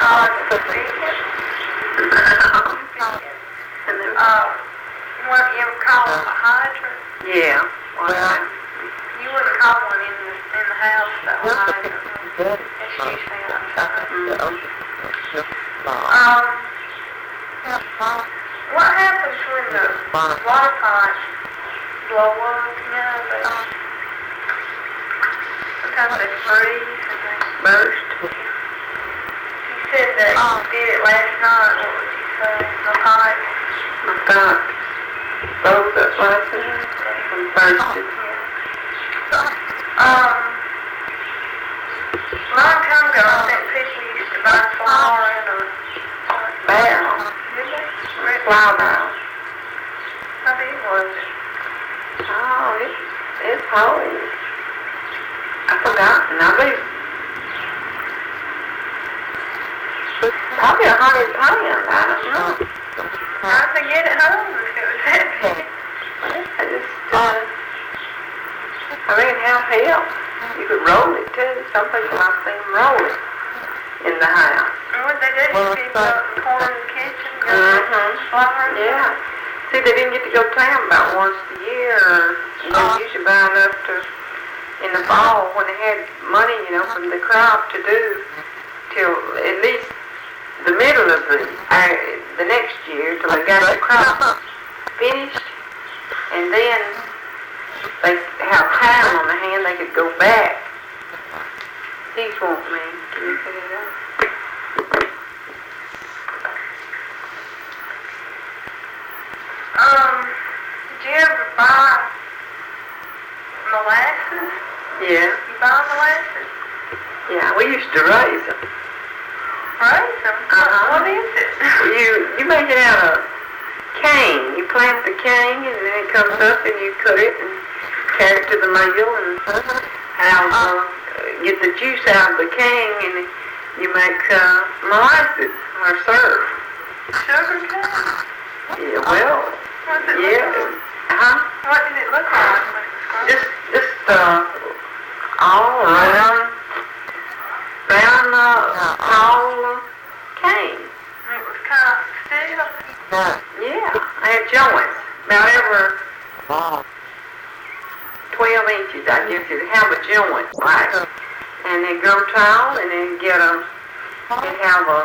Convenient. You ever call them a hydrant? Yeah. Well, you wouldn't call one in the house though, a hydrant. It's usually outside. What happens when the water pipes blow up, sometimes they freeze and they burst. You said that you did it last night. What would you say? The pipe? My pipe broke up last night and bursted. Long time ago, I think people used to buy flour in a barrel. Did they? Flour barrel. How big was it? Oh, it's holy. I forgot. Now probably 100 pounds. I don't know. How'd they get it home if it was that big? I mean, how help? You could roll it too. Some people I've seen roll it in the house. And what they do is people out in the corner of the kitchen go flour. Yeah. See, they didn't get to go to town about once a year. They usually buy enough to, in the fall when they had money, from the crop to do till at least the middle of the next year till they got the crop finished, and then they have time on the hand they could go back. These won't me. Can you pick it up? Did you ever buy molasses? Yeah. You buy molasses? Yeah, we used to raise them. Raise them? What is it? You make it out of cane. You plant the cane and then it comes up and you cut it and carry it to the mill and get the juice out of the cane and you make molasses or syrup. Sugar cane? Yeah, well, what does it look like? What did it look like when it was grown? Just all round tall cane. It was kind of still? Yeah, I had joints. About every 12 inches, I guess you'd have a joint, right? And they grow tall, and then get them, they have a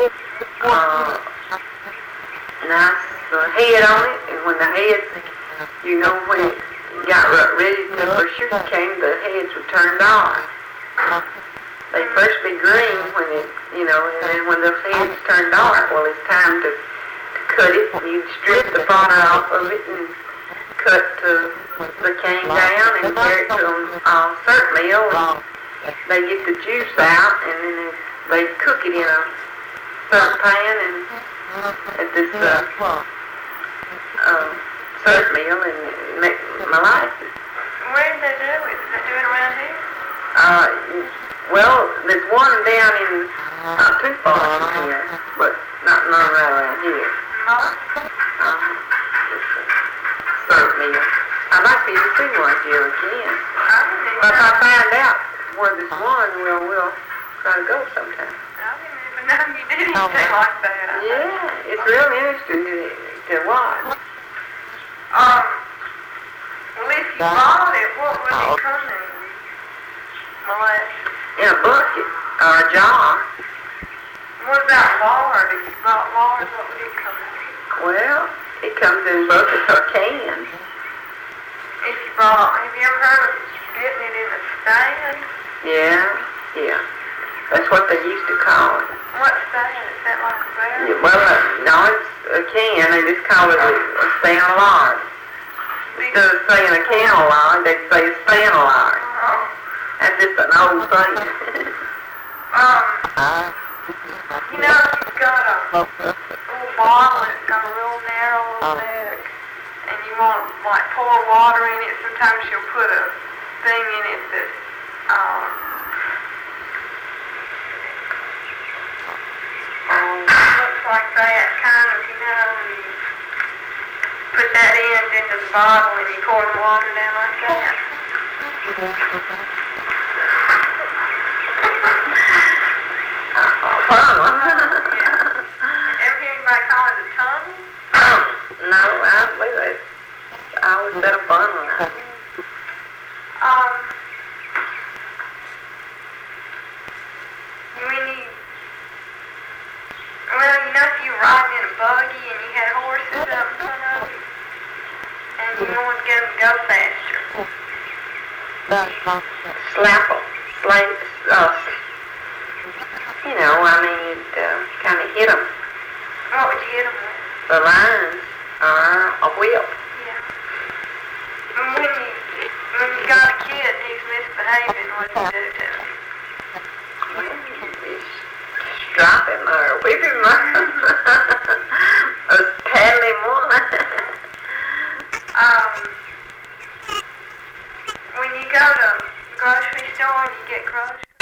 nice head on it, and when the head, when it got ready for sugar cane, the heads were turned on. They first be green when it, and then when the heads turn dark, well, it's time to cut it. You'd strip the fodder off of it and cut the cane down and carry it to them syrup mill. And they get the juice out, and then they cook it in a syrup pan and at this syrup mill and make molasses. Where did they do it? Did they do it around here? Well, there's one down in not too far from here, but none right around here. Syrup mill. I'd like for you to see one if you ever can. But if I find out where this one, we'll try to go sometime. I didn't even know you did anything like that. Yeah, it's real interesting to watch. Well, if you bought it, what would it come in? Molasses? In a bucket or a jar. What about lard? If you bought lard, what would it come in? Well, it comes in buckets or cans. If you bought, have you ever heard of getting it in a stand? Yeah. That's what they used to call it. What stand? Is that like a barrel? Yeah, well, no, it's a can. They just call it a stand of lard. Instead of saying a can of lard, they'd say a stand of lard. That's just an old thing. If you've got a little bottle and it's got a real narrow little neck, and you want to pour water in it, sometimes you'll put a thing in it that looks like that, kind of, and you put that end into the bottle and you pour the water down like that. Fun. apple slates, you'd kind of hit them. What would you hit them with? The lines are a whip. Yeah. And when you got a kid and he's misbehaving, what do you do to him? Well, you just strap him or whip him or tell him one. When you go to the grocery store and you get groceries,